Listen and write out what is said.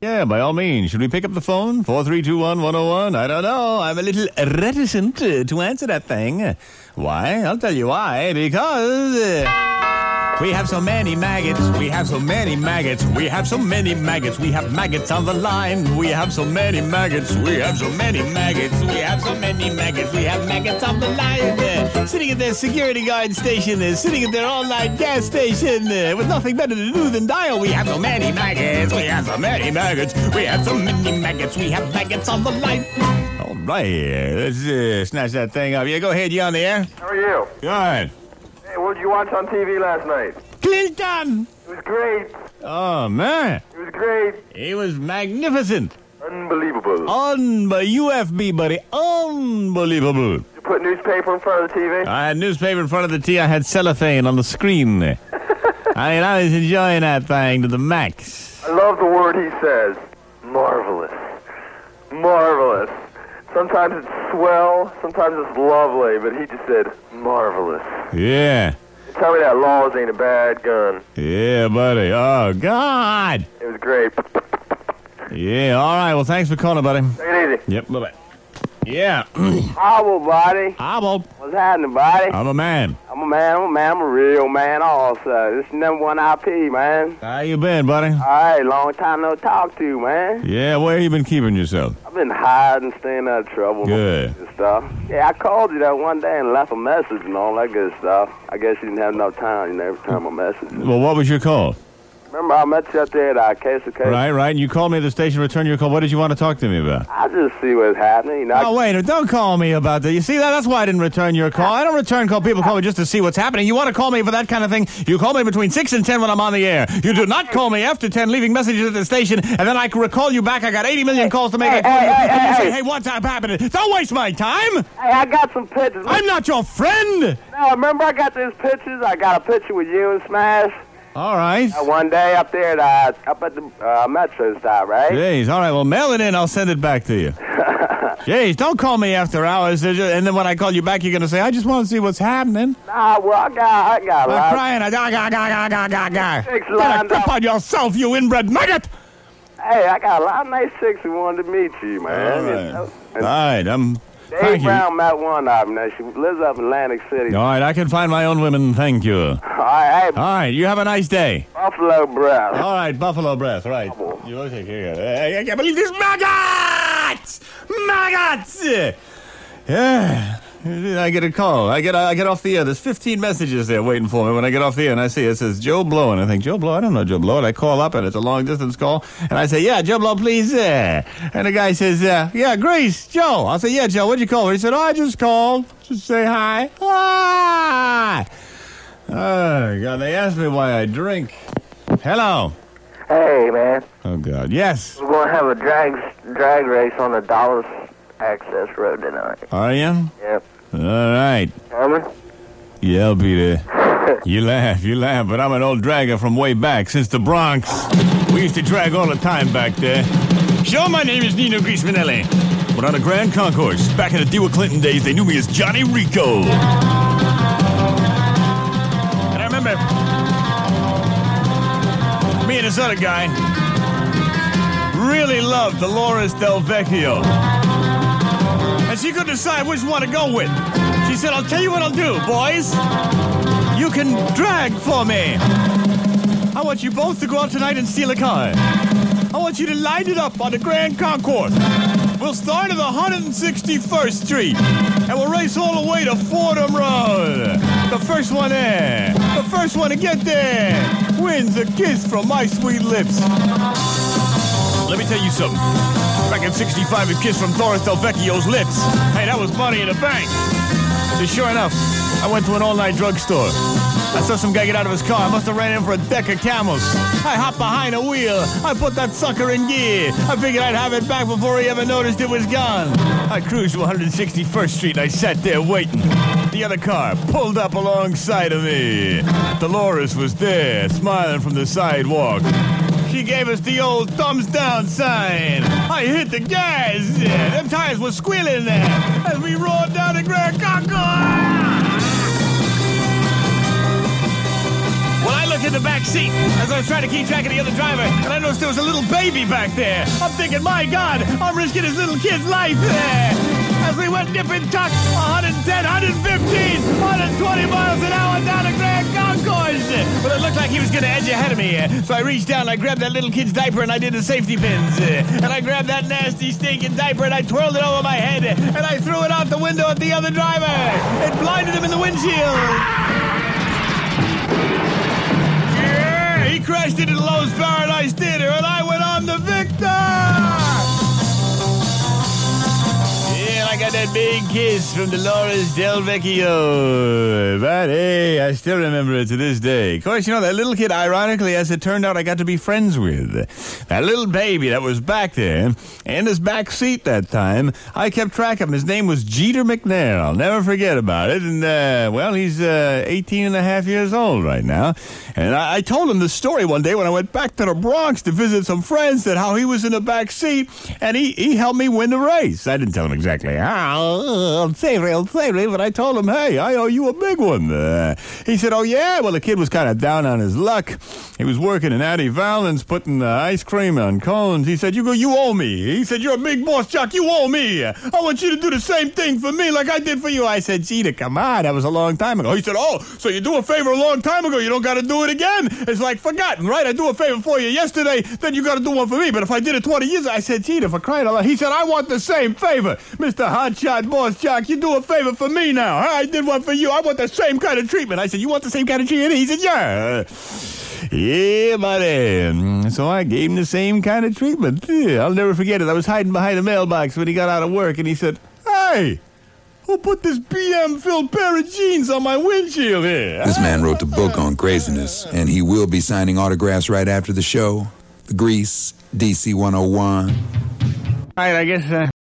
Yeah, by all means. Should we pick up the phone? 4321101? I don't know. I'm a little reticent to answer that thing. Why? I'll tell you why. Because we have so many maggots. We have so many maggots. We have so many maggots. We have maggots on the line. We have so many maggots. We have so many maggots. We have so many maggots. We have maggots on the line. Sitting at their security guard station. Sitting at their all-night gas station. With nothing better to do than dial. We have so many maggots. We have so many maggots. We have so many maggots. We have maggots on the line. All right. Let's snatch that thing up. Yeah, go ahead. You on the air? How are you? Good. Hey, what did you watch on TV last night? Clinton! It was great. Oh, man. It was great. He was magnificent. Unbelievable. UFB, buddy. Unbelievable. Did you put newspaper in front of the TV? I had newspaper in front of the TV. I had cellophane on the screen. I was enjoying that thing to the max. I love the word he says. Marvelous. Marvelous. Sometimes it's swell, sometimes it's lovely, but he just said marvelous. Yeah. Tell me that Laws ain't a bad gun. Yeah, buddy. Oh, God. It was great. Yeah, all right. Well, thanks for calling, buddy. Take it easy. Yep, bye-bye. Yeah. Hobble, buddy. Hobble. What's happening, buddy? I'm a man. I'm a real man also. This is number one IP, man. How you been, buddy? All right, long time no talk to, man. Yeah, where you been keeping yourself? I've been hiding, staying out of trouble. Good. And stuff. Yeah, I called you that one day and left a message and all that good stuff. I guess you didn't have enough time. You never returned my message. Well, what was your call? Remember, I met you up there at Case of Case? Right. And you called me at the station, returned your call. What did you want to talk to me about? I just see what's happening. You know, Oh, wait, don't call me about that. You see that? That's why I didn't return your call. I don't return call. People call me just to see what's happening. You want to call me for that kind of thing? You call me between 6 and 10 when I'm on the air. You do not call me after 10, leaving messages at the station, and then I can recall you back. I got 80 million calls to make. And you say, hey, what's happening? Don't waste my time. Hey, I got some pictures. I'm not your friend. No, remember I got these pictures? I got a picture with you and Smash. All right. One day up there at the Metro stop, right? Jeez, all right, well, mail it in. I'll send it back to you. Jeez, don't call me after hours. And then when I call you back, you're going to say, I just want to see what's happening. Nah, well, I got a I'm lot. crying. Chicks Get a lined grip up. on yourself, you inbred maggot. Hey, I got a lot of nice chicks who wanted to meet you, man. All right. You know? All right, Dave thank you. Brown met one of them. Now, she lives up in Atlantic City. All right, I can find my own women, thank you. All right, All right, you have a nice day. Buffalo Breath. All right, Buffalo Breath, right. You okay, here. I can't believe this. Maggots! Maggots! Yeah. I get a call. I get off the air. There's 15 messages there waiting for me when I get off the air, and I see it says Joe Blow, and I think, Joe Blow? I don't know Joe Blow. And I call up, and it's a long-distance call, and I say, yeah, Joe Blow, please. And the guy says, yeah, Grace, Joe. I'll say, yeah, Joe, what'd you call her? He said, I just called. Just say hi. Hi. Oh, God, they asked me why I drink. Hello. Hey, man. Oh, God, yes. We're going to have a drag race on the Dallas Access Road tonight. Are you? Yep. All right. Coming? Yeah, I'll be there. You laugh, but I'm an old dragger from way back, since the Bronx. We used to drag all the time back there. Sure, my name is Nino Grismanelli. But on a Grand Concourse, back in the Dewey Clinton days, they knew me as Johnny Rico. And I remember me and this other guy really loved Dolores Del Vecchio. And she couldn't decide which one to go with. She said, I'll tell you what I'll do, boys. You can drag for me. I want you both to go out tonight and steal a car. I want you to light it up on the Grand Concourse. We'll start at 161st Street, and we'll race all the way to Fordham Road. The first one there, the first one to get there, wins a kiss from my sweet lips. Let me tell you something. Back in 65, a kiss from Doris Del Vecchio's lips. Hey, that was money in the bank. So sure enough, I went to an all-night drugstore. I saw some guy get out of his car. I must have ran in for a deck of Camels. I hopped behind a wheel. I put that sucker in gear. I figured I'd have it back before he ever noticed it was gone. I cruised to 161st Street and I sat there waiting. The other car pulled up alongside of me. Dolores was there, smiling from the sidewalk. She gave us the old thumbs down sign. I hit the gas. Them tires were squealing there as we roared down the Grand Concourse. Well, I looked in the back seat as I was trying to keep track of the other driver, and I noticed there was a little baby back there. I'm thinking, my God, I'm risking his little kid's life there. As we went nip and tuck, 110, 115, 120 miles an hour down the Grand Concourse. Well, it looked like he was going to edge ahead of me. So I reached down, I grabbed that little kid's diaper, and I did the safety pins. And I grabbed that nasty, stinking diaper, and I twirled it over my head, and I threw it out the window at the other driver. It blinded him in the windshield. Yeah, he crashed into the Lowe's Paradise Theater, and I went on the victor. I got that big kiss from Dolores Del Vecchio. But hey, I still remember it to this day. Of course, you know, that little kid, ironically, as it turned out, I got to be friends with. That little baby that was back there, in his back seat that time, I kept track of him. His name was Jeter McNair. I'll never forget about it. And, well, he's 18 and a half years old right now. And I told him the story one day when I went back to the Bronx to visit some friends, that how he was in the back seat, and he helped me win the race. I didn't tell him exactly how. I'm sorry, but I told him, hey, I owe you a big one. He said, oh, yeah? Well, the kid was kind of down on his luck. He was working in Addie Valens, putting ice cream on cones. He said, you owe me. He said, you're a big boss, Chuck. You owe me. I want you to do the same thing for me like I did for you. I said, Jeter, come on. That was a long time ago. He said, oh, so you do a favor a long time ago. You don't got to do it again. It's like forgotten, right? I do a favor for you yesterday, then you got to do one for me. But if I did it 20 years, I said, Jeter, for crying out loud. He said, I want the same favor. Mr. Hotshot Boss Jock, you do a favor for me now. I did one for you. I want the same kind of treatment. I said, you want the same kind of treatment? He said, yeah. Yeah, buddy. So I gave him the same kind of treatment. I'll never forget it. I was hiding behind a mailbox when he got out of work, and he said, hey, who put this BM-filled pair of jeans on my windshield here? This man wrote the book on craziness, and he will be signing autographs right after the show. The Grease, DC 101. All right, I guess...